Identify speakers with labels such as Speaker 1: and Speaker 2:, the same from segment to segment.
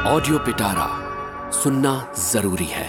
Speaker 1: Audio पिटारा सुनना जरूरी है।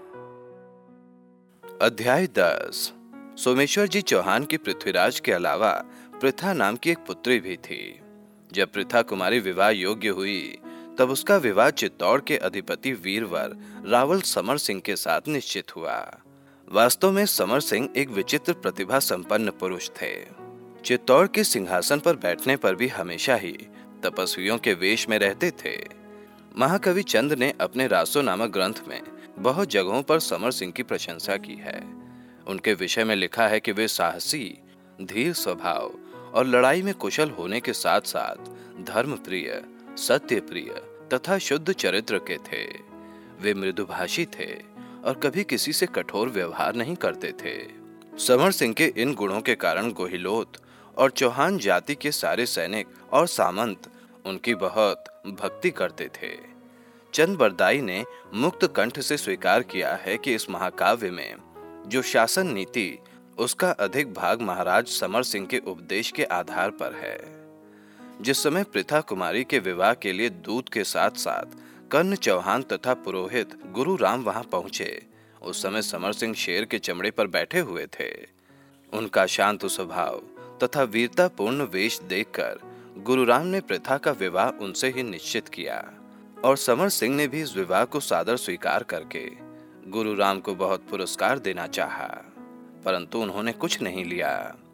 Speaker 2: अध्याय 10। सोमेश्वर जी चौहान की पृथ्वीराज के अलावा पृथा नाम की एक पुत्री भी थी। जब पृथा कुमारी विवाह योग्य हुई तब उसका विवाह चित्तौड़ के अधिपति वीरवर रावल समर सिंह के साथ निश्चित हुआ। वास्तव में समर सिंह एक विचित्र प्रतिभा संपन्न पुरुष थे। चित्तौड़ के सिंहासन पर बैठने पर भी हमेशा ही तपस्वियों के वेश में रहते थे। महाकवि चंद ने अपने रासो नामक ग्रंथ में बहुत जगहों पर समर सिंह की प्रशंसा की है। उनके विषय में लिखा है कि वे साहसी, धीर स्वभाव और लड़ाई में कुशल होने के साथ साथ धर्मप्रिय, सत्यप्रिय तथा शुद्ध चरित्र के थे। वे मृदुभाषी थे और कभी किसी से कठोर व्यवहार नहीं करते थे। समर सिंह के इन गुणों के कारण गोहिलोत और चौहान जाति के सारे सैनिक और सामंत उनकी बहुत भक्ति करते थे। चंद बरदाई ने मुक्त कंठ से स्वीकार किया है कि इस महाकाव्य में जो शासन नीति उसका अधिक भाग महाराज समर सिंह के उपदेश के आधार पर है। जिस समय पृथा कुमारी के विवाह के लिए दूत के साथ साथ कर्ण चौहान तथा पुरोहित गुरु राम वहां पहुंचे, उस समय समर सिंह शेर के चमड़े पर बैठे हुए थे। उनका शांत स्वभाव तथा वीरतापूर्ण वेश देखकर गुरु राम ने पृथा का विवाह उनसे ही निश्चित किया और समर सिंह ने भी इस विवाह को सादर स्वीकार करके गुरु राम को बहुत पुरस्कार देना चाहा, परंतु उन्होंने कुछ नहीं लिया।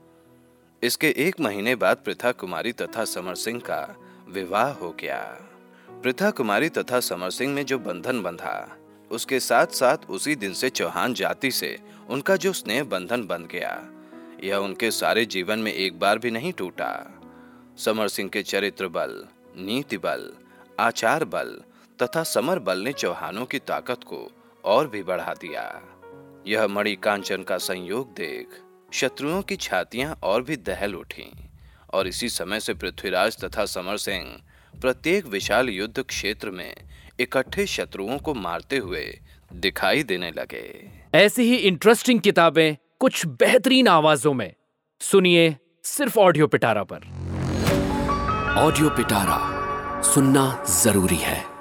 Speaker 2: इसके 1 महीने बाद पृथा कुमारी तथा समर सिंह का विवाह हो गया। पृथा कुमारी तथा समर सिंह में जो बंधन बंधा, उसके साथ साथ उसी दिन से चौहान जाति से उनका जो स्नेह बंधन बंध गया, यह उनके सारे जीवन में एक बार भी नहीं टूटा। समर सिंह के चरित्र बल, नीति बल, आचार बल तथा समर बल ने चौहानों की ताकत को और भी बढ़ा दिया। यह मणि कांचन का संयोग देख शत्रुओं की छातियां और भी दहल उठीं और इसी समय से पृथ्वीराज तथा समर सिंह प्रत्येक विशाल युद्ध क्षेत्र में इकट्ठे शत्रुओं को मारते हुए दिखाई देने लगे।
Speaker 3: ऐसी ही इंटरेस्टिंग किताबें कुछ बेहतरीन आवाजों में सुनिए सिर्फ ऑडियो पिटारा पर।
Speaker 1: ऑडियो पिटारा सुनना जरूरी है।